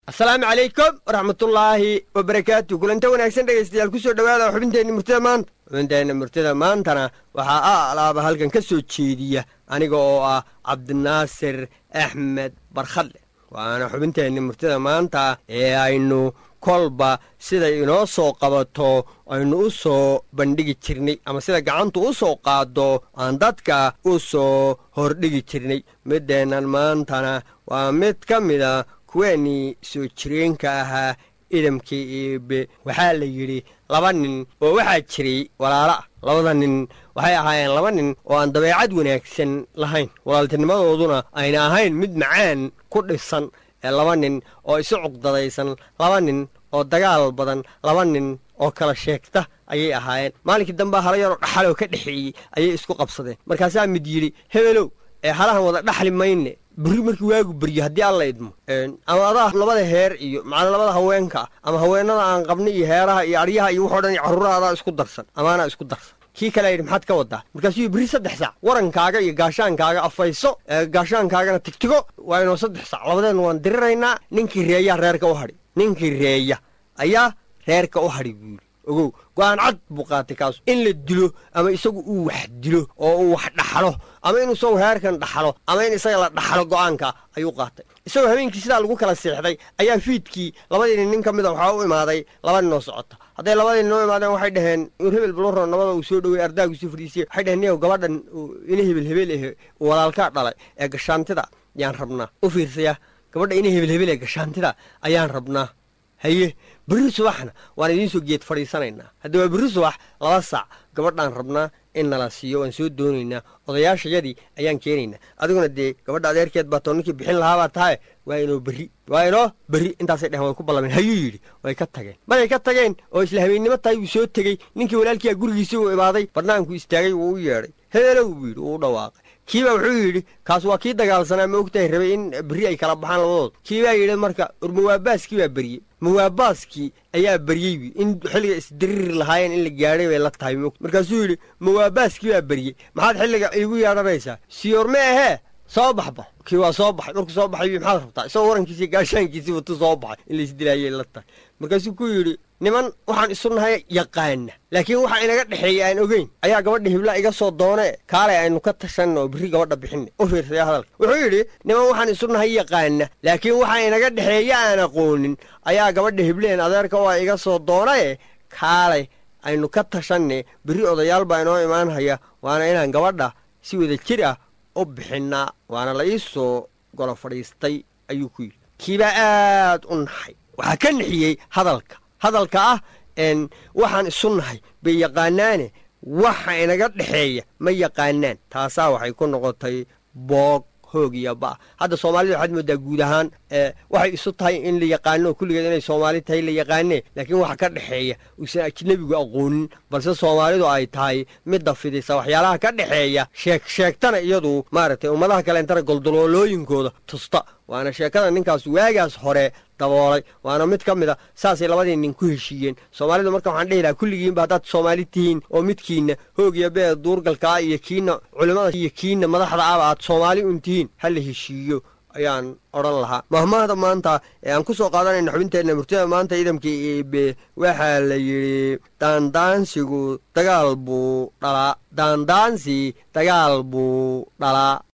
السلام عليكم ورحمة الله وبركاته. كل أنت وناكسن dhegeystayaal ku soo dhawaada xubinteena murtida maanta. xubinteena murtida maantana waxaa alaaba halkan ka soo jeediya aniga oo ah Cabdinaasir Axmed Barkhadle. waana xubinteena murtida maanta ee aynu kolba sida inoo soo qabato aynu u soo bandhigi jirnay ama sida gacantu u soo qaado aan dadka u soo hordhigi jirnay. mideenan maantana waa mid ka mida kuweenii soo jireenka ahaa idamkii eebe. waxaa la yidhi laba nin oo waxaa jiray walaalo ah. labada nin waxay ahaayeen laba nin oo aan dabeecad wanaagsan lahayn, walaaltinimadooduna ayna ahayn mid macaan ku dhisan. laba nin oo isu cuqdadaysan, laba nin oo dagaal badan, laba nin oo kala sheegta ayay ahaayeen. maalinkii dambe hala yaroo dhaxaloo ka dhexeeyey ayay isku qabsadeen. markaasaa mid yidhi hebelow halahan wada dhaxli mayne berri markii waagu beryo haddii alla idmo ama adaa labada heer iyo macna labada haweenka ama haweenada aan qabnay iyo heeraha iyo aryaha iyo wuxuu dhan iyo carruurahaadaa isku darsan amaanaa isku darsan. kii kale yidhi maxaad ka wadaa? markaasuu berri 3 saac warankaaga iyo gaashaankaaga afayso, gaashaankaagana tigtigo waa inoo 3 saac labadeenna waan diriraynaa. ninkii reeyaa reerka u hadhi, ninkii reeya ayaa reerka u hadhi buu yidhi. ogow go-aan cad buu qaatay kaasu in la dilo ama isagu uu wax dilo oo uu wax dhaxlo ama inuu isagu heerkan dhaxlo ama in isaga la dhaxlo go-aanka ayuu qaatay. isagoo habeenkii sidaa lagu kala seexday ayaa fiidkii labadii nin ka mida waxaa u imaaday laba nin oo socota. hadday labadii nin oo imaadeen waxay dhaheen hebel balwarro nabada uu soo dhowey ardaagu sii fadhiisiyey. waxay dhaheen niyow gabadhan ina hebel uu walaalkaa dhalay ee gashaantida ayaan rabnaa. u fiirsaya, gabadha ina hebel ee gashaantida ayaan rabnaa. haye berri subaxna waan idiin soo geed fadhiisanaynaa. haddii waa berri subax 2 saac gabadhaan rabnaa in nala siiyo, waan soo doonaynaa, odayaashayadii ayaan keenaynaa. adiguna dee gabadha adeerkeed baa tooninkii bixin lahaabaa tahay waa inoo berri intaasay dheheen way ku ballameen. hayuu yidhi way ka tageen. maray ka tageen oo isla habeennimo tahay wuu soo tegey. ninkii walaalkiia gurigiisii uu imaaday, barnaamku istaagay wuu u yeedhay. hebelow buu yidhi, uu u dhawaaqay. kiibaa wuxuu yidhi kaas waa kii dagaalsanaa ma ogtahay rabay in berri ay kala baxaan labadood. kiibaa yidhi marka urmawaabbaaskii baa beryey. mawaabaaskii ayaa beryey in xilliga isdiriri lahaayeen in la gaadhay bay la tahay moogta. markaasuu yidhi mawaabaaskii baa beryey, maxaad xilliga iigu yeedhanaysaa? siyoorme ahee soo baxba. kii waa soo baxay. markuu soo baxay maxaad rabtaa? isagoo warankiisii gaashaankiisii watu soo baxay in laisdilaayay la tahay. markaasuu ku yidhi niman waxaan isu nahay yaqaana, laakiin waxa inaga dhexeeya aan ogeyn ayaa gabadha hibla iga soo doonee kaalay aynu ka tashanno oo berri gabadha bixinne. u fiirsaya hadalka. wuxuu yidhi niman waxaan isu nahay yaqaana, laakiin waxa inaga dhexeeya aan aqoonin ayaa gabadha hibleen adeerka oo iga soo doonaye kaalay aynu ka tashanne. berri odayaal baa inoo imaanhaya, waana inaan gabadha si wada jir ah u bixinnaa. waana la ii soo golo fadhiistay ayuu ku yidhi. kiibaa aad u naxay. waxaa ka nixiyey hadalka ah waxaan isu nahay bay yaqaanaane waxa inaga dhexeeya ma yaqaanaan. taasaa waxay ku noqotay boog hoog iyo ba. hadda soomaalida waxaad moodaa guud ahaan waxay isu tahay in la yaqaano kulligeed inay soomaali tahay la yaqaanee, laakiin waxa ka dhexeeya uusan ajnebigu aqoonin, balse soomaalidu ay tahay midda fidisa waxyaalaha ka dhexeeya sheegtana iyadu maaragtay ummadaha kaleentana goldoloolooyinkooda tusta. waana sheekada ninkaas waagaas hore daboolay, waana mid ka mid a saasay labadii nin ku heshiiyeen. soomaalidu marka waxaan dhehi lahaa kulligiinba haddaad soomaali tihiin oo midkiinna hoog iyo beed duurgalkaa iyo kiinna culimmada iyo kiinna madaxda aba aad soomaali un tihiin ha la heshiiyo ayaan odhan lahaa. mahmaahda maanta ee aan ku soo qaadanayna xubinteenna murtida maanta idamkii eebe waxaa la yidhi daandaansi dagaal buu dhalaa.